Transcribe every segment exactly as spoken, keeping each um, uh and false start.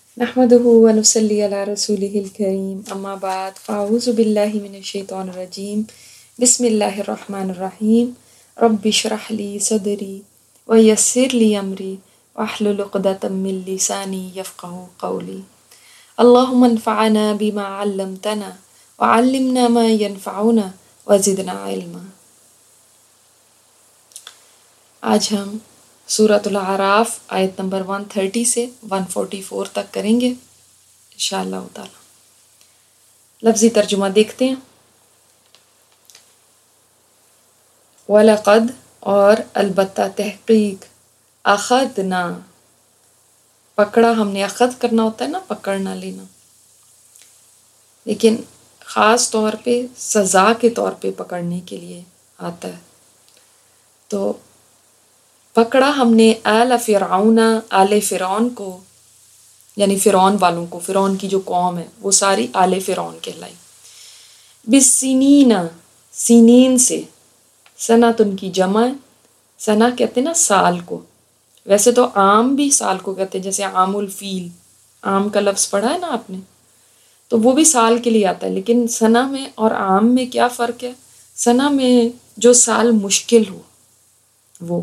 نحمده ونصلي على رسوله الكريم اما بعد فاعوذ بالله من الشيطان الرجيم بسم الله الرحمن الرحيم رب اشرح لي صدري ويسر لي امري واحلل عقدة من لساني يفقهوا قولي اللهم انفعنا بما علمتنا وعلمنا ما ينفعنا وزدنا علما۔ آج ہم سورۃ الاعراف آیت نمبر ایک سو تیس سے ایک سو چوالیس تک کریں گے انشاءاللہ تعالی۔ لفظی ترجمہ دیکھتے ہیں۔ وَلَقَدْ اور البتہ تحقیق، اخذنا پکڑا ہم نے، اخذ کرنا ہوتا ہے نا، پکڑنا لینا، لیکن خاص طور پہ سزا کے طور پہ پکڑنے کے لیے آتا ہے۔ تو پکڑا ہم نے آل فرعون، آل فرعون کو، یعنی فرعون والوں کو، فرعون کی جو قوم ہے وہ ساری آل فرعون کہلائی۔ بالسنین، سنین سے، سنت ان کی جمع، سنہ کہتے ہیں نا سال کو، ویسے تو عام بھی سال کو کہتے ہیں، جیسے عام الفیل، عام کا لفظ پڑھا ہے نا آپ نے، تو وہ بھی سال کے لیے آتا ہے، لیکن سنہ میں اور عام میں کیا فرق ہے؟ سنہ میں جو سال مشکل ہو وہ،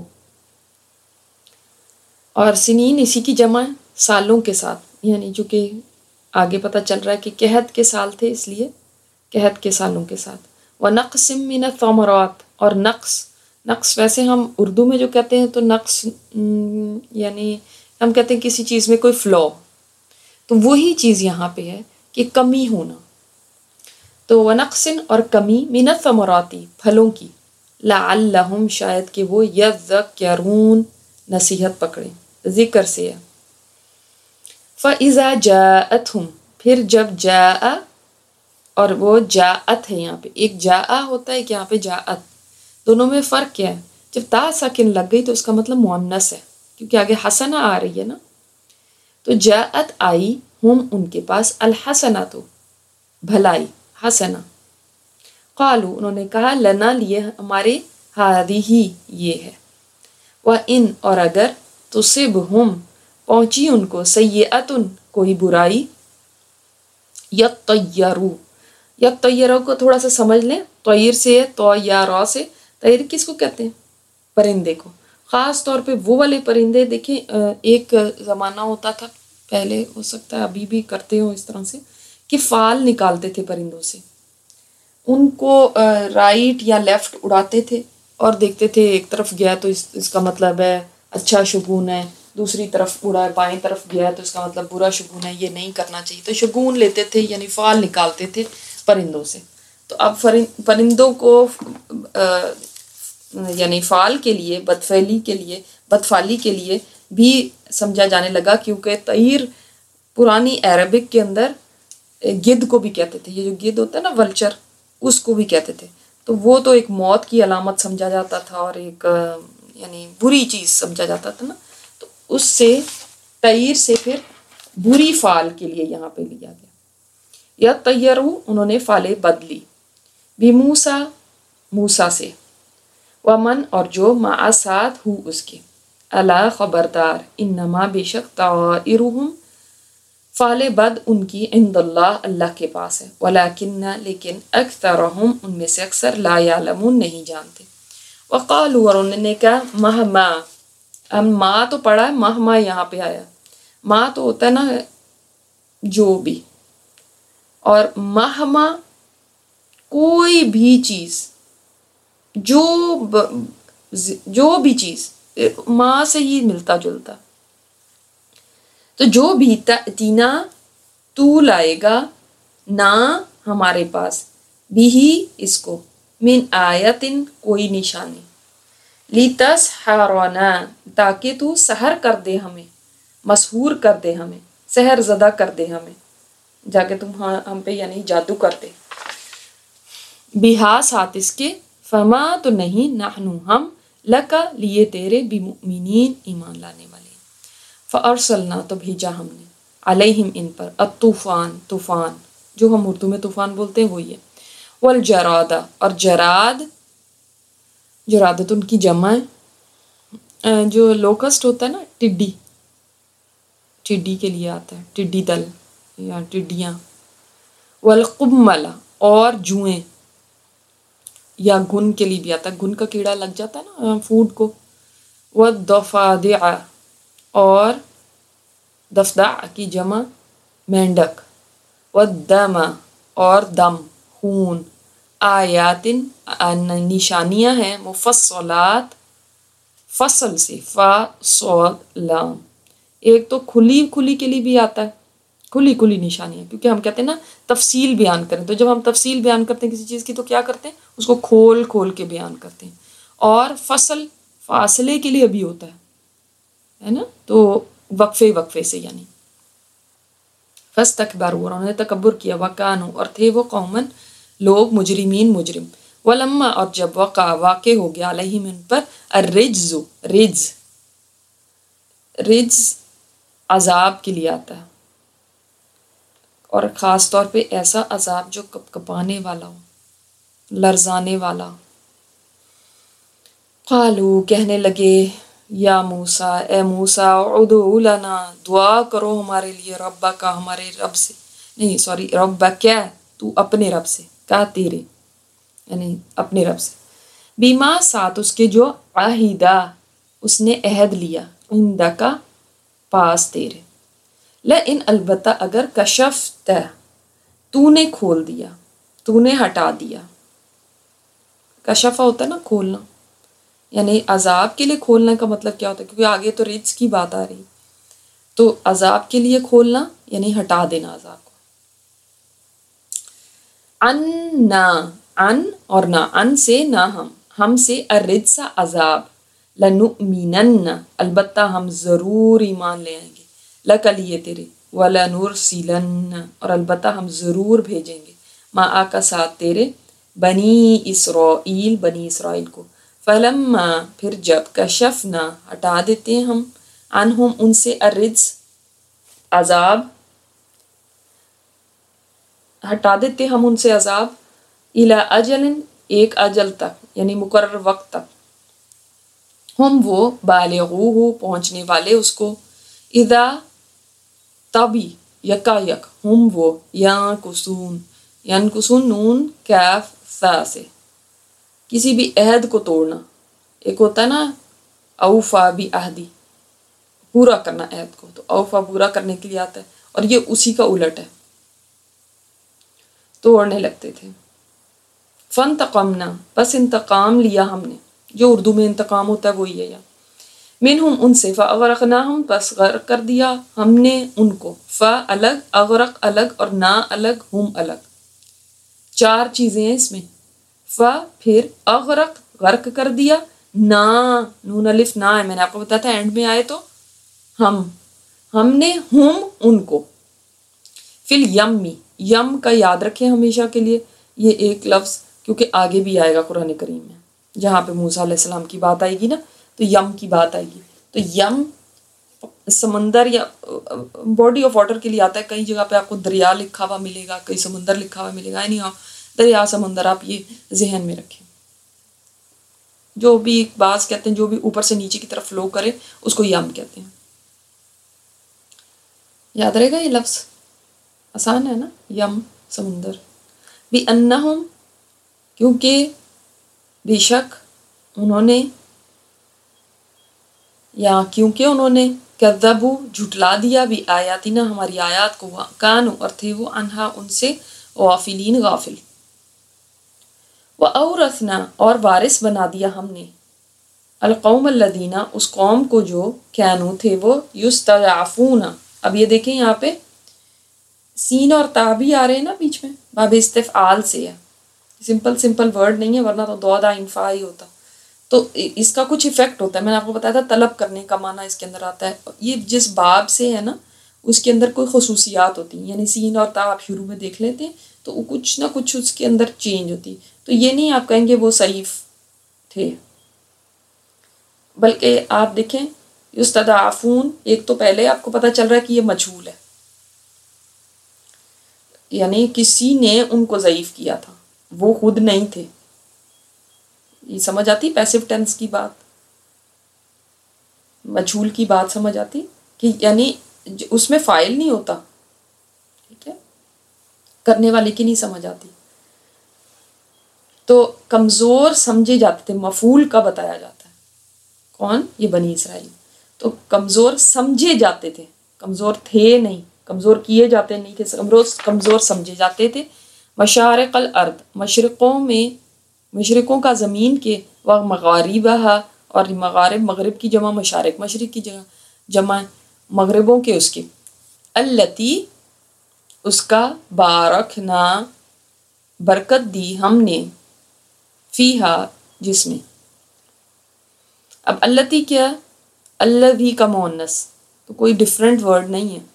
اور سنین اسی کی جمع ہے سالوں کے ساتھ، یعنی جو کہ آگے پتہ چل رہا ہے کہ قحط کے سال تھے، اس لیے قحط کے سالوں کے ساتھ۔ وَنَقْصٍ مِّنَ الثَّمَرَاتِ، اور نقص، نقص ویسے ہم اردو میں جو کہتے ہیں تو نقص یعنی ہم کہتے ہیں کسی چیز میں کوئی فلو، تو وہی چیز یہاں پہ ہے کہ کمی ہونا۔ تو وَنَقْصٍ اور کمی، مِّنَ الثَّمَرَاتِ پھلوں کی، لَعَلَّهُمْ شاید کہ وہ يَذَّكَّرُونَ نصیحت پکڑیں، ذکر سے ہے۔ فَإِذَا جَاءَتْهُمْ پھر جب جاء، اور وہ جاءت ہے یہاں پہ، ایک جاء ہوتا ہے، ایک یہاں پہ جاءت، دونوں میں فرق کیا ہے؟ جب تا ساکن لگ گئی تو اس کا مطلب مؤنث ہے، کیونکہ آگے حسنہ آ رہی ہے نا، تو جاءت آئی، ہم ان کے پاس، الحسنۃ بھلائی، حسنہ، قالو انہوں نے کہا، لنا لیے ہمارے، ہذہ یہ ہے، وَإِنْ اور اگر تصبہم پہنچی ان کو، سیئۃ کوئی برائی، یطیروا، یطیروا کو تھوڑا سا سمجھ لیں، طیر سے ہے، تو یا را سے، طیر کس کو کہتے ہیں؟ پرندے کو، خاص طور پہ وہ والے پرندے، دیکھیں ایک زمانہ ہوتا تھا پہلے، ہو سکتا ہے ابھی بھی کرتے ہوں اس طرح سے، کہ فال نکالتے تھے پرندوں سے، ان کو رائٹ یا لیفٹ اڑاتے تھے اور دیکھتے تھے ایک طرف گیا تو اس اس کا مطلب ہے اچھا شگون ہے، دوسری طرف اڑا ہے بائیں طرف گیا تو اس کا مطلب برا شگون ہے، یہ نہیں کرنا چاہیے، تو شگون لیتے تھے، یعنی فال نکالتے تھے پرندوں سے۔ تو اب پرندوں کو یعنی فال کے لیے، بدفعلی کے لیے، بدفعلی کے لیے بھی سمجھا جانے لگا، کیونکہ طیر پرانی عربک کے اندر گدھ کو بھی کہتے تھے، یہ جو گدھ ہوتا ہے نا ولچر، اس کو بھی کہتے تھے، تو وہ تو ایک موت کی علامت سمجھا جاتا تھا اور ایک یعنی بری چیز سمجھا جاتا تھا نا، تو اس سے طیر سے پھر بری فال کے لیے یہاں پہ لیا گیا۔ یا طیروا انہوں نے فالیں بدلی، بھی موسیٰ موسیٰ سے، ومن اور جو مع ساتھ ہو اس کے، الا خبردار، انما بے شک طائرہم فال بد ان کی، عند اللہ اللہ کے پاس ہے، ولیکن لیکن اکثرہم ان میں سے اکثر، لا یعلمون نہیں جانتے۔ وقالوا اور انہوں نے کہا، مہما، ہم ما تو پڑھا ہے، مہما یہاں پہ آیا، ما تو ہوتا ہے نا جو بھی، اور مہما کوئی بھی چیز، جو جو بھی چیز، ما سے ہی ملتا جلتا، تو جو بھی تینا تو لائے گا، نہ ہمارے پاس، بھی اس کو، من آیتن کوئی نشانی، لتسحرنا تاکہ تو سحر کر دے ہمیں، مسحور کر دے ہمیں، سحر زدہ کر دے ہمیں، جا کے تم ہم پہ یعنی جادو کر دے، بہا ساتھ اس کے، فما تو نہیں، نحنو ہم، لکا لیے تیرے، بمؤمنین ایمان لانے والے، فارسلنا تو بھیجا ہم نے، علیہم ان پر، الطوفان طوفان، جو ہم اردو میں طوفان بولتے ہیں وہی ہے، والجراد اور جراد، جرادت ان کی جمع ہے، جو لوکسٹ ہوتا ہے نا ٹڈی، ٹڈی کے لیے آتا ہے، ٹڈی دل یا ٹڈیاں. والقمل اور جوئیں یا گن کے لیے بھی آتا ہے، گن کا کیڑا لگ جاتا ہے نا فوڈ کو. والضفادع اور ضفدع کی جمع مینڈک. والدم اور دم خون. آیاتن نشانیاں ہیں مفصلات فصل سے، فا صاد لام. ایک تو کھلی کھلی کے لیے بھی آتا ہے، کھلی کھلی نشانیاں، کیونکہ ہم کہتے ہیں نا تفصیل بیان کریں، تو جب ہم تفصیل بیان کرتے ہیں کسی چیز کی تو کیا کرتے ہیں، اس کو کھول کھول کے بیان کرتے ہیں. اور فصل فاصلے کے لیے بھی ہوتا ہے ہے نا، تو وقفے وقفے سے یعنی. فاستکبروا انہوں نے تکبر کیا، وکانوا اور تھے وہ قومن لوگ مجرمین مجرم. ولما اور جب وقع واقع ہو گیا علیہم ان پر الرجز رجز رجز عذاب کے لیے آتا ہے، اور خاص طور پہ ایسا عذاب جو کپ کپانے والا ہو، لرزانے والا. قالو کہنے لگے یا موسیٰ اے موسیٰ ادعو لنا دعا کرو ہمارے لیے ربک کا ہمارے رب سے، نہیں سوری ربک کیا تو اپنے رب سے، کہا تیرے یعنی اپنے رب سے. بیما ساتھ اس کے جو عہدہ اس نے عہد لیا، عندکا پاس تیرے. لئن البتہ اگر کشفت تو نے کھول دیا، تو نے ہٹا دیا. کشفہ ہوتا ہے نا کھولنا، یعنی عذاب کے لیے کھولنے کا مطلب کیا ہوتا ہے، کیونکہ آگے تو رجز کی بات آ رہی، تو عذاب کے لیے کھولنا یعنی ہٹا دینا عذاب کو. ان نہ ان اور نہ ان سے نہ ہم ہم سے الرجس عذاب، لنؤمنن البتہ ہم ضرور ایمان لے آئیں گے، لک لیے تیرے، ولنرسلن اور البتہ ہم ضرور بھیجیں گے، معا کا ساتھ تیرے، بنی اسرائیل بنی اسرائیل کو. فلما پھر جب کشفنا ہٹا دیتے ہیں ہم عنہم ان سے الرجس عذاب، ہٹا دیتے ہم ان سے عذاب، الی اجل ایک اجل تک یعنی مقرر وقت تک، ہم وہ بالغوہ پہنچنے والے اس کو، اذا تبھی یکا یک ہم وہ ینکسون ینکسون نون کیف ثا سے، کسی بھی عہد کو توڑنا. ایک ہوتا ہے نا اوفا بھی عہدی، پورا کرنا عہد کو، تو اوفا پورا کرنے کے لیے آتا ہے، اور یہ اسی کا الٹ ہے، توڑنے لگتے تھے. فانتقمنا بس انتقام لیا ہم نے، جو اردو میں انتقام ہوتا ہے وہی ہے یا منہم ان سے، فاغرقناہم بس غرق کر دیا ہم نے ان کو، فا الگ اغرق الگ اور نا الگ ہم الگ، چار چیزیں ہیں اس میں. فا پھر اغرق غرق کر دیا، نا نون الف نا ہے، میں نے آپ کو بتایا تھا اینڈ میں آئے تو ہم ہم نے ہم ان کو. فل یمی یم کا یاد رکھیں ہمیشہ کے لیے، یہ ایک لفظ کیونکہ آگے بھی آئے گا قرآن کریم میں، جہاں پہ موسیٰ علیہ السلام کی بات آئے گی نا تو یم کی بات آئے گی. تو یم سمندر یا باڈی آف واٹر کے لیے آتا ہے، کئی جگہ پہ آپ کو دریا لکھا ہوا ملے گا، کئی سمندر لکھا ہوا ملے گا، نہیں ہاں دریا سمندر آپ یہ ذہن میں رکھیں. جو بھی بعض کہتے ہیں جو بھی اوپر سے نیچے کی طرف فلو کرے اس کو یم کہتے ہیں. یاد رہے گا یہ لفظ، آسان ہے نا، یم سمندر. بھی انہم کیونکہ بے شک انہوں نے، یا کیونکہ انہوں نے، کذبوا جھٹلا دیا بھی آیاتنا ہماری آیات کو، کانوا اور تھے وہ انہا ان سے غافلین غافل. وَأَوْرَثْنَا اور وارث بنا دیا ہم نے، القوم الذین اس قوم کو جو، کانوا تھے وہ، یستضعفون. اب یہ دیکھیں یہاں پہ سین اور تا بھی آ رہے ہیں نا بیچ میں، باب استفعال سے ہے، سمپل سمپل ورڈ نہیں ہے، ورنہ تو دو دا انفا ہی ہوتا. تو اس کا کچھ ایفیکٹ ہوتا ہے، میں نے آپ کو بتایا تھا طلب کرنے کا معنی اس کے اندر آتا ہے. یہ جس باب سے ہے نا اس کے اندر کوئی خصوصیات ہوتی ہیں، یعنی سین اور تا آپ شروع میں دیکھ لیتے ہیں تو وہ کچھ نہ کچھ اس کے اندر چینج ہوتی. تو یہ نہیں آپ کہیں گے وہ ضعیف تھے، بلکہ آپ دیکھیں یستضعفون، ایک تو پہلے آپ کو پتہ چل رہا ہے کہ یہ مجہول ہے، یعنی کسی نے ان کو ضعیف کیا تھا، وہ خود نہیں تھے. یہ سمجھ آتی پیسو ٹینس کی بات، مجہول کی بات سمجھ آتی کہ یعنی اس میں فاعل نہیں ہوتا، ٹھیک ہے، کرنے والے کی نہیں سمجھ آتی، تو کمزور سمجھے جاتے تھے، مفعول کا بتایا جاتا ہے، کون؟ یہ بنی اسرائیل، تو کمزور سمجھے جاتے تھے، کمزور تھے نہیں، کمزور کیے جاتے نہیں تھے، کمزور کمزور سمجھے جاتے تھے۔ مشارق الارض، مشرقوں میں، مشرقوں کا زمین کے، و مغاربہا، اور مغارب مغرب کی جمع مشارق، مشرق کی جگہ جمع مغربوں کے اس کے، التی اس کا، بارکنا برکت دی ہم نے، فیہا جس میں، اب التی کیا، الذی کا مؤنث، تو کوئی ڈفرینٹ ورڈ نہیں ہے،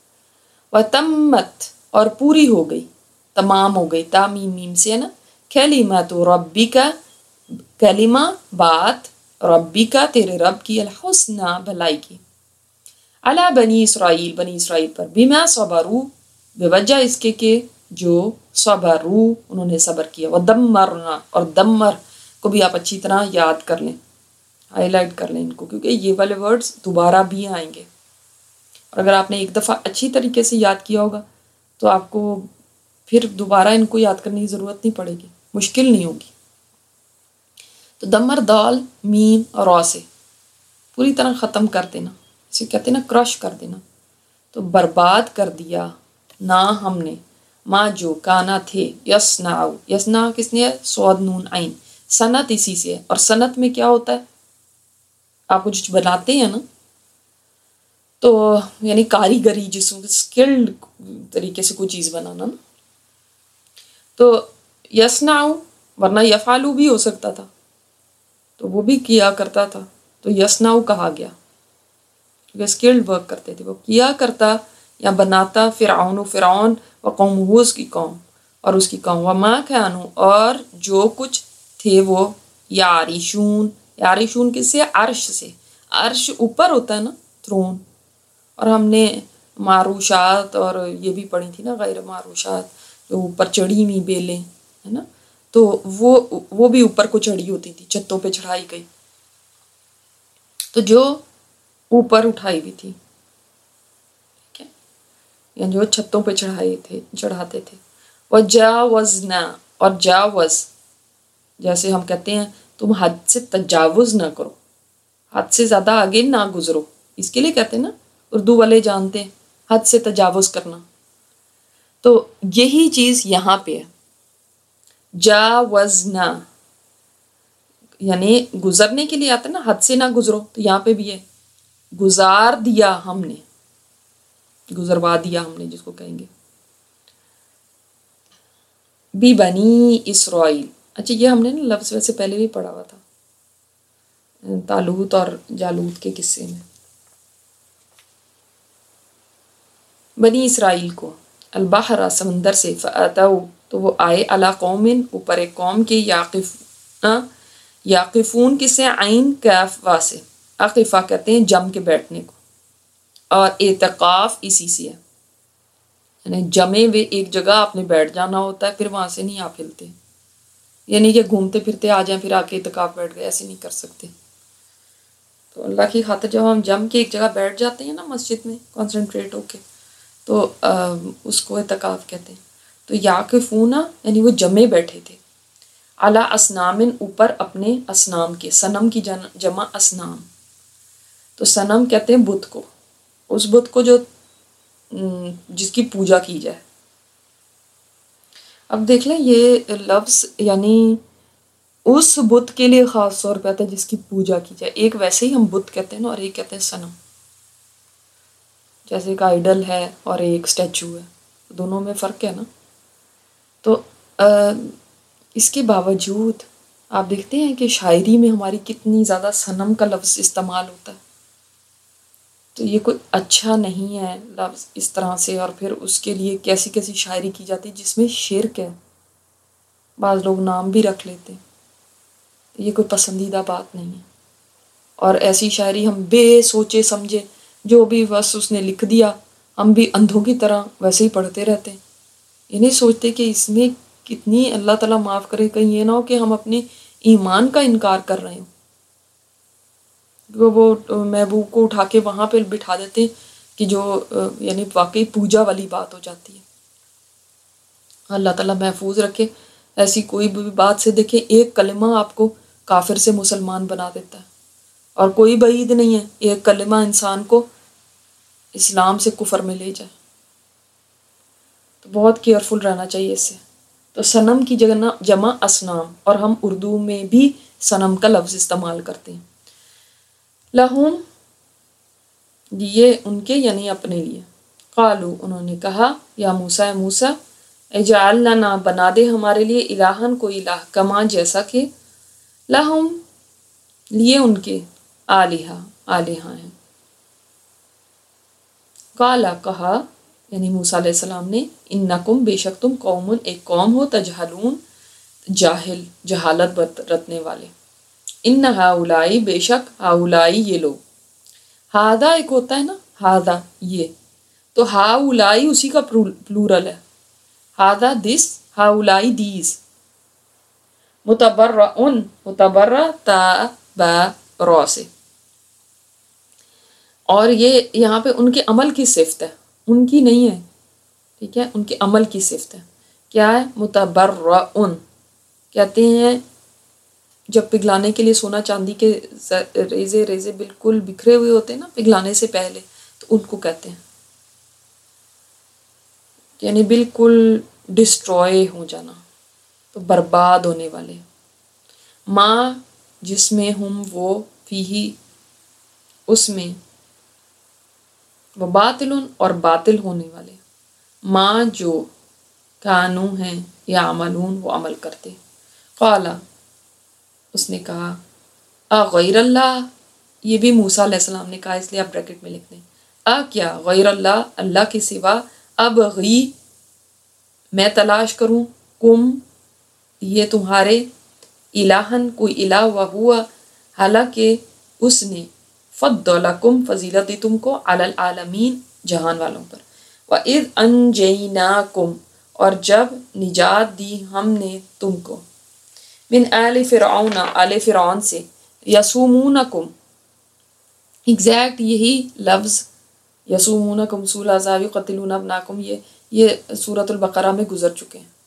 وتمت اور پوری ہو گئی، تمام ہو گئی، تامیم میم سے ہے نا، کلمۃ ربک، کلمہ بات، ربک تیرے رب کی، الحسنی بھلائی کی، علی بنی اسرائیل بنی اسرائیل پر، بما صبروا بوجہ اس کے کہ جو صبروا انہوں نے صبر کیا، ودمرنا اور دمر کو بھی آپ اچھی طرح یاد کر لیں، ہائی لائٹ کر لیں ان کو، کیونکہ یہ والے ورڈز دوبارہ بھی آئیں گے، اور اگر آپ نے ایک دفعہ اچھی طریقے سے یاد کیا ہوگا تو آپ کو پھر دوبارہ ان کو یاد کرنے کی ضرورت نہیں پڑے گی، مشکل نہیں ہوگی۔ تو دمر دال میم اور را سے پوری طرح ختم کر دینا، اسے کہتے ہیں نا کرش کر دینا، تو برباد کر دیا نہ ہم نے، ماں جو کانا تھے، یسناؤ، یسنا کس نے، سعود نون عین، صنعت اسی سے ہے، اور صنعت میں کیا ہوتا ہے، آپ کچھ بناتے ہیں نا، تو یعنی کاریگری، جس کو اسکلڈ طریقے سے کوئی چیز بنانا نا، تو یسناؤ، ورنہ یفعلو بھی ہو سکتا تھا، تو وہ بھی کیا کرتا تھا، تو یسناؤ کہا گیا کیونکہ اسکلڈ ورک کرتے تھے، وہ کیا کرتا یا بناتا، فرعون و فرعون و قومہ اس کی قوم اور اس کی قوم، وما کانوا اور جو کچھ تھے وہ، یعرشون، یعرشون کس سے، عرش سے، عرش اوپر ہوتا ہے نا، تھرون، اور ہم نے معروشات اور یہ بھی پڑھی تھی نا، غیر معروشات جو اوپر چڑھی ہوئی بیلیں ہے نا، تو وہ وہ بھی اوپر کو چڑھی ہوتی تھی، چھتوں پہ چڑھائی گئی، تو جو اوپر اٹھائی ہوئی تھی، ٹھیک ہے، یعنی جو چھتوں پہ چڑھائے تھے، چڑھاتے تھے، وجاوزنا اور جاوز، جیسے ہم کہتے ہیں تم حد سے تجاوز نہ کرو، حد سے زیادہ آگے نہ گزرو، اس کے لیے کہتے ہیں نا، اردو والے جانتے ہیں حد سے تجاوز کرنا، تو یہی چیز یہاں پہ ہے، جاوزنا یعنی گزرنے کے لیے آتا ہے نا، حد سے نہ گزرو، تو یہاں پہ بھی ہے، گزار دیا ہم نے، گزروا دیا ہم نے جس کو کہیں گے، بی بنی اسرائیل، اچھا یہ ہم نے نا لفظ ویسے پہلے بھی پڑھا ہوا تھا طالوت اور جالوت کے قصے میں، بنی اسرائیل کو، البحر سمندر سے، فاتوا تو وہ آئے، علی قوم اوپر ایک قوم کے، یاقف یاقفون کس سے، عین کاف وا سے، عقفہ کہتے ہیں جم کے بیٹھنے کو، اور اعتقاف اسی سے ہے، یعنی جمے ہوئے ایک جگہ آپ نے بیٹھ جانا ہوتا ہے، پھر وہاں سے نہیں آپ ہلتے، یعنی کہ گھومتے پھرتے آ جائیں پھر آ کے اعتکاف بیٹھ گئے، ایسے نہیں کر سکتے، تو اللہ کی خاطر جب ہم جم کے ایک جگہ بیٹھ جاتے ہیں نا مسجد میں کنسنٹریٹ ہو کے، تو اس کو اعتکاف کہتے ہیں، تو یاقفون یعنی وہ جمے بیٹھے تھے، علی اصنام اوپر اپنے اصنام کے، صنم کی جمع اصنام، تو صنم کہتے ہیں بت کو، اس بت کو جو جس کی پوجا کی جائے، اب دیکھ لیں یہ لفظ یعنی اس بت کے لیے خاص طور پہ آتا ہے جس کی پوجا کی جائے، ایک ویسے ہی ہم بت کہتے ہیں نا، اور ایک کہتے ہیں صنم، جیسے ایک آئیڈل ہے اور ایک اسٹیچو ہے، دونوں میں فرق ہے نا، تو اس کے باوجود آپ دیکھتے ہیں کہ شاعری میں ہماری کتنی زیادہ صنم کا لفظ استعمال ہوتا ہے، تو یہ کوئی اچھا نہیں ہے لفظ اس طرح سے، اور پھر اس کے لیے کیسی کیسی شاعری کی جاتی ہے جس میں شرک ہے، بعض لوگ نام بھی رکھ لیتے ہیں، یہ کوئی پسندیدہ بات نہیں ہے، اور ایسی شاعری ہم بے سوچے سمجھے جو بھی بس اس نے لکھ دیا، ہم بھی اندھوں کی طرح ویسے ہی پڑھتے رہتے ہیں، یہ نہیں سوچتے کہ اس میں کتنی، اللہ تعالیٰ معاف کرے کہیں یہ نہ ہو کہ ہم اپنے ایمان کا انکار کر رہے ہوں، وہ محبوب کو اٹھا کے وہاں پہ بٹھا دیتے ہیں کہ جو یعنی واقعی پوجا والی بات ہو جاتی ہے۔ اللہ تعالیٰ محفوظ رکھے ایسی کوئی بھی بات سے۔ دیکھیں ایک کلمہ آپ کو کافر سے مسلمان بنا دیتا ہے، اور کوئی بعید نہیں ہے ایک کلمہ انسان کو اسلام سے کفر میں لے جائے، تو بہت کیئرفل رہنا چاہیے اس سے۔ تو صنم کی جگہ جمع اصنام، اور ہم اردو میں بھی صنم کا لفظ استعمال کرتے ہیں۔ لہم یہ ان کے یعنی اپنے لیے، قالو انہوں نے کہا، یا موسیٰ موسیٰ اجعل لنا بنا دے ہمارے لیے الہن کوئی الہ، کما جیسا کہ لہم لیے ان کے آلہہ آلہہ ہیں۔ قالا کہا یعنی موسیٰ علیہ السلام نے، انکم بے شک تم قوم ایک قوم ہو، تجہلون جاہل جہالت برتنے والے، ان ہاؤلائی بے شک ہاؤلائی یہ لوگ، ہاذا ایک ہوتا ہے نا ہاذا یہ، تو ہاؤلائی اسی کا پلورل ہے، ہاذا دس ہاؤلائی دیز، متبرعن متبرع تا با را سے، اور یہ یہاں پہ ان کے عمل کی صفت ہے، ان کی نہیں ہے، ٹھیک ہے، ان کے عمل کی صفت ہے۔ کیا ہے؟ متبرعن کہتے ہیں جب پگھلانے کے لیے سونا چاندی کے ریزے ریزے بالکل بکھرے ہوئے ہوتے ہیں نا پگھلانے سے پہلے، تو ان کو کہتے ہیں یعنی بالکل ڈسٹروائے ہو جانا، تو برباد ہونے والے۔ ماں جس میں ہم وہ فیہی اس میں، وہ باطل اور باطل ہونے والے، ماں جو کانو ہیں یا عملون وہ عمل کرتے۔ قالا اس نے کہا، آ غیر اللہ، یہ بھی موسیٰ علیہ السلام نے کہا اس لیے آپ بریکٹ میں لکھ دیں، آ کیا غیر اللہ اللہ کے سوا، اب غی میں تلاش کروں، کم یہ تمہارے، الہن کوئی الہ، وہوا حالانکہ اس نے، فضلکم فضیلت دی تم کو، علی العالمین جہان والوں پر، وَإِذْ أَنْجَيْنَاكُمْ اور جب نجات دی ہم نے تم کو، من آل فرعون آل فرعون سے، یسومونکم ایگزیکٹ یہی لفظ یسومونکم سوء العذاب یقتلون ابناکم یہ یہ سورۃ البقرہ میں گزر چکے ہیں۔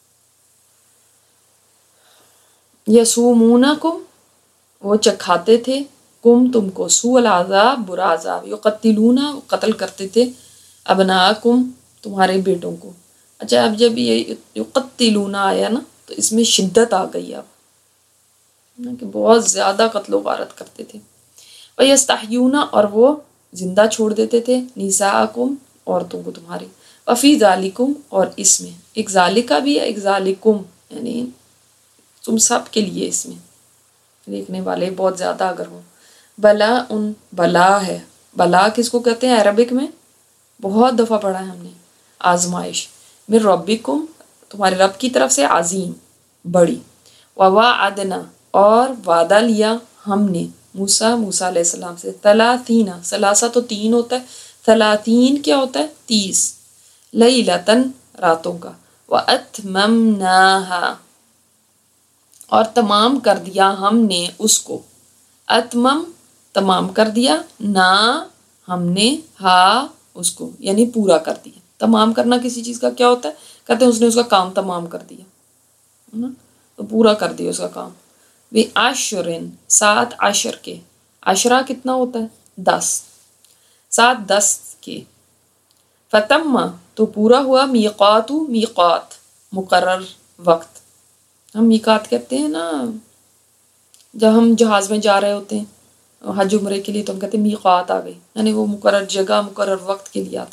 یسومونکم وہ چکھاتے تھے، کم تم کو، سوء العذاب برا عذاب، یقتلون قتل کرتے تھے، ابناکم تمہارے بیٹوں کو۔ اچھا اب جب یہ یقتلون آیا نا تو اس میں شدت آ گئی اب کہ بہت زیادہ قتل و غارت کرتے تھے۔ وَيَسْتَحْيُونَ اور وہ زندہ چھوڑ دیتے تھے، نِسَاءَکُمْ عورتوں کو تمہاری، وَفِي ذَلِکُمْ اور اس میں، ایک ذالکہ بھی ہے ایک ذالکم، یعنی تم سب کے لیے اس میں دیکھنے والے بہت زیادہ اگر ہوں، بلا ان بلا ہے، بلا کس کو کہتے ہیں عربک میں؟ بہت دفعہ پڑھا ہے ہم نے، آزمائش، من ربکم تمہارے رب کی طرف سے، عظیم بڑی، وَوَعَدْنَا اور وعدہ لیا ہم نے موسیٰ موسیٰ علیہ السلام سے، ثلاثین ثلاثہ تو تین ہوتا ہے، ثلاثین کیا ہوتا ہے؟ تیس، لیلتن راتوں کا، وَأَتْمَمْنَاهَا اور تمام کر دیا ہم نے اس کو، اتمم تمام کر دیا، نا ہم نے، ہا اس کو یعنی پورا کر دیا۔ تمام کرنا کسی چیز کا کیا ہوتا ہے؟ کہتے ہیں اس نے اس کا کام تمام کر دیا، تو پورا کر دیا اس کا کام۔ بے عشرن سات عشر کے، عشرہ کتنا ہوتا ہے؟ دس، سات دس کے، فتم تو پورا ہوا، میقات میقات مقرر وقت، ہم میقات کہتے ہیں نا جب ہم جہاز میں جا رہے ہوتے ہیں حج عمرے کے لیے تو ہم کہتے ہیں میقات آ گئی، یعنی وہ مقرر جگہ مقرر وقت کے لیے آتا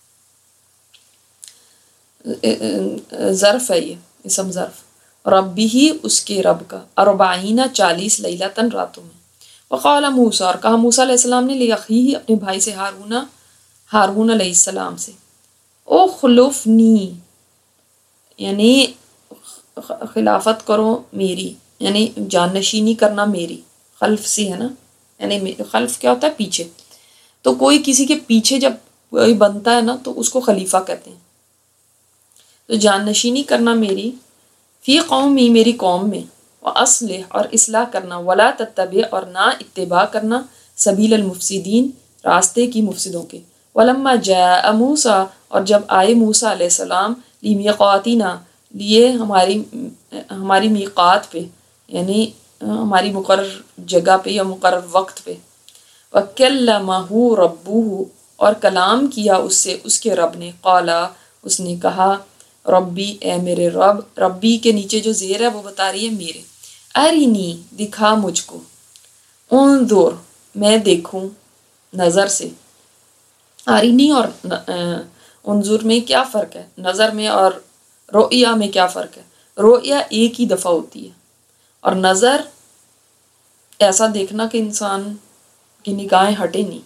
ہے۔ ظرف ہے یہ اسم ظرف، ربی ہی اس کے رب کا، اربعین چالیس لیلتن راتوں میں۔ وقال موسیٰ اور کہا موسیٰ علیہ السلام نے لیخیہ اپنے بھائی سے، ہارون ہارون علیہ السلام سے، او خلفنی یعنی خلافت کرو میری، یعنی جانشینی کرنا میری، خلف سے ہے نا، یعنی خلف کیا ہوتا ہے؟ پیچھے، تو کوئی کسی کے پیچھے جب کوئی بنتا ہے نا تو اس کو خلیفہ کہتے ہیں، تو جانشینی کرنا میری، فی قومی میری قوم میں، واصلح اور اصلاح کرنا، ولا تتبع اور نہ اتباع کرنا، سبیل المفسدین راستے کی مفسدوں کے، ولما جاء موسیٰ، اور جب آئے موسیٰ علیہ السلام لمیقاتنا، لیے ہماری ہماری میقات پہ، یعنی ہماری مقرر جگہ پہ یا مقرر وقت پہ، وَكَلَّمَهُ رَبُّهُ، اور کلام کیا اس سے اس کے رب نے، قالا، اس نے کہا، ربی، اے میرے رب، ربی کے نیچے جو زیر ہے وہ بتا رہی ہے میرے، ارینی، دکھا مجھ کو، انظر، میں دیکھوں نظر سے، ارینی اور انظر میں کیا فرق ہے، نظر میں اور رؤیا میں کیا فرق ہے؟ رؤیا ایک ہی دفعہ ہوتی ہے، اور نظر ایسا دیکھنا کہ انسان کی نگاہیں ہٹے نہیں۔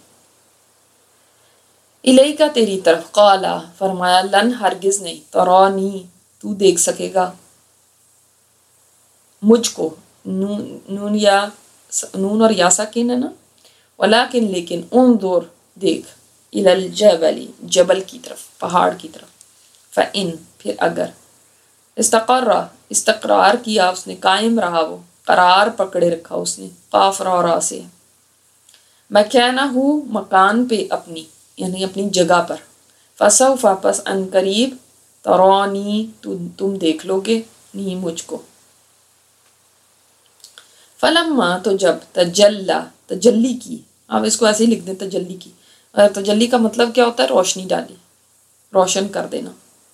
الیکا، تیری طرف، قالا، فرمایا، لن، ہرگز نہیں، ترانی، تو دیکھ سکے گا مجھ کو، نون نون یا نون اور یا ساکن ہے نا، ولیکن لیکن، انظر، دیکھ، الی الجبل، جبل کی طرف، پہاڑ کی طرف، فإن، پھر اگر، استقر، استقرار کیا اس نے، قائم رہا وہ، قرار پکڑے رکھا اس نے، قاف را را سے، مکانہ، مکان پہ اپنی، یعنی اپنی جگہ پر، فسوف، پس ان قریب، ترانی، تم دیکھ لو گے نہیں مجھ کو، فلما، تو جب، تجلی، تجلی کی، آپ اس کو ایسے ہی لکھ دیں تجلی کی، تجلی کا مطلب کیا ہوتا ہے؟ روشنی ڈالی، روشن کر دینا،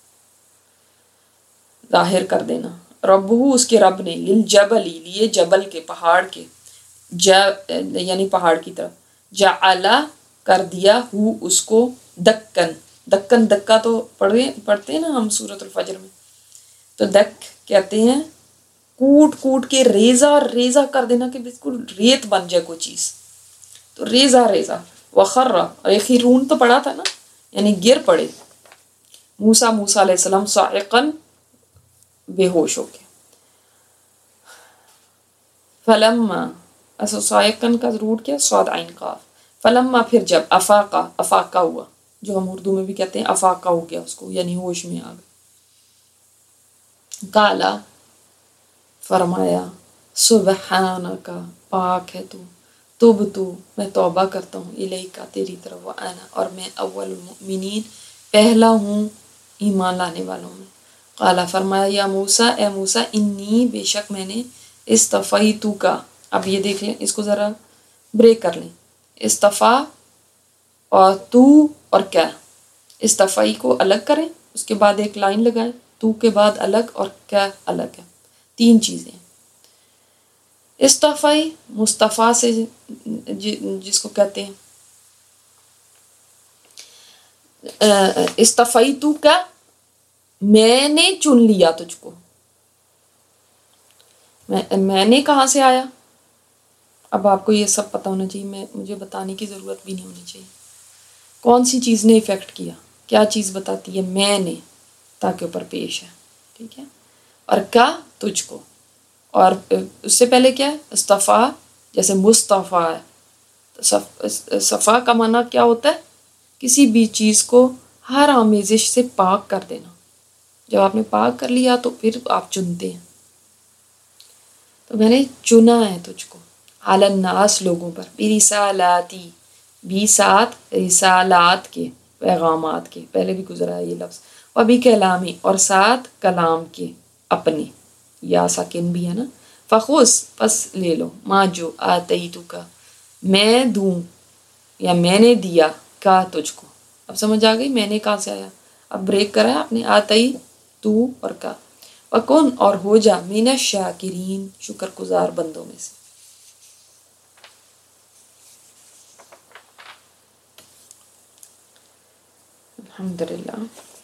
ظاہر کر دینا، ربہ، اس کے رب نے، للجبل، لیے جبل کے، پہاڑ کے، جا یعنی پہاڑ کی طرف، جعل، کر دیا، ہو اس کو، دکن، دکن، دکا تو پڑھے پڑھتے ہیں نا ہم سورۃ الفجر میں، تو دک کہتے ہیں کوٹ کوٹ کے، ریزہ ریزہ کر دینا کہ بالکل ریت بن جائے کوئی چیز، تو ریزہ ریزہ، وخر، اور خرون تو پڑھا تھا نا، یعنی گر پڑے، موسیٰ موسیٰ علیہ السلام، صاعقاً، بے ہوش ہو کے، فلما، اصل صاعقاً کا روٹ کیا؟ صاد عین قاف، فلما، پھر جب، افاقہ، افاقہ ہوا، جو ہم اردو میں بھی کہتے ہیں افاقہ ہو گیا اس کو، یعنی ہوش میں آ گیا، قالا، فرمایا، سبحانک، پاک ہے تو، تب تو، میں توبہ کرتا ہوں، الیکا، تیری طرف، وانا، اور میں، اول المؤمنین، پہلا ہوں ایمان لانے والوں میں، قالا، فرمایا، یا موسیٰ، اے موسیٰ، انی، بے شک میں نے، اصطفیتک، اب یہ دیکھ لیں، اس کو ذرا بریک کر لیں، استفا اور تو اور کیا، استفائی کو الگ کریں، اس کے بعد ایک لائن لگائیں، تو کے بعد الگ اور کیا الگ ہے، تین چیزیں، استفائی، مصطفیٰ سے جس کو کہتے ہیں، استفائی تو کا، میں نے چن لیا تجھ کو، میں میں نے کہاں سے آیا؟ اب آپ کو یہ سب پتہ ہونا چاہیے، میں مجھے بتانے کی ضرورت بھی نہیں ہونی چاہیے، کون سی چیز نے افیکٹ کیا، کیا چیز بتاتی ہے، میں نے، تاکہ اوپر پیش ہے، ٹھیک ہے، اور کا، تجھ کو، اور اس سے پہلے کیا ہے، اصطفیٰ، جیسے مصطفیٰ ہے، تو صفا کا معنی کیا ہوتا ہے؟ کسی بھی چیز کو ہر آمیزش سے پاک کر دینا، جب آپ نے پاک کر لیا تو پھر آپ چنتے ہیں، تو میں نے چنا ہے تجھ کو، علی الناس، لوگوں پر، برسالاتی، بھی ساتھ رسالات کے، پیغامات کے، پہلے بھی گزرا ہے یہ لفظ، و بھی کلامی، اور ساتھ کلام کے، اپنے، یا ساکن بھی ہے نا، فخذ، پس لے لو، ما، جو، آتیتک، میں دوں یا میں نے دیا، کا، تجھ کو، اب سمجھ آ گئی میں نے کہاں سے آیا، اب بریک کرا ہے آپ نے، آتی، تو اور کا، وکن، اور ہو جا، من الشاکرین، شکر گزار بندوں میں سے، الحمدللہ۔